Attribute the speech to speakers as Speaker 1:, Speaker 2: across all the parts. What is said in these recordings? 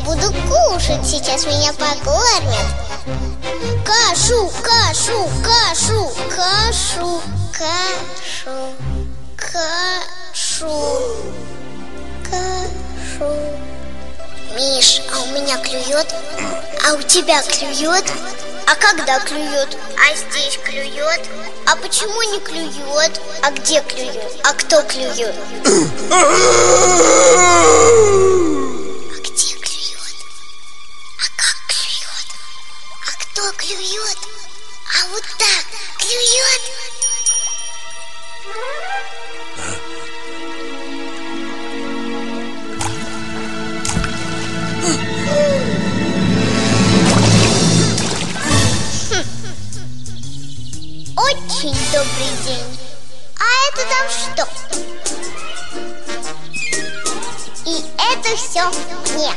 Speaker 1: буду кушать, сейчас меня покормят. Кашу, кашу, кашу, кашу, кашу, кашу, кашу. Миш, а у меня клюет? А у тебя клюет? А когда клюет? А здесь клюет? А почему не клюет? А где клюет? А кто клюет? А где клюет? А как клюет? А кто клюет? А вот так клюет? Очень добрый день. А это там что? И это все мне.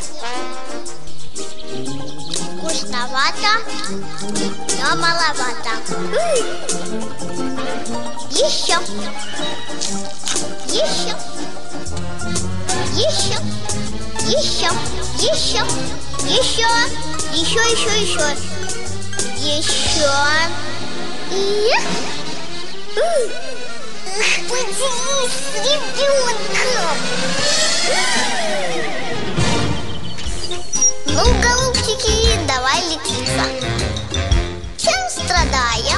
Speaker 1: Вкусновато, но маловато. Еще. Еще. Еще. Еще. Еще. Еще. Еще. Еще. Поделись с ребенком. Ну, голубчики, давай лечиться. Чем страдаем?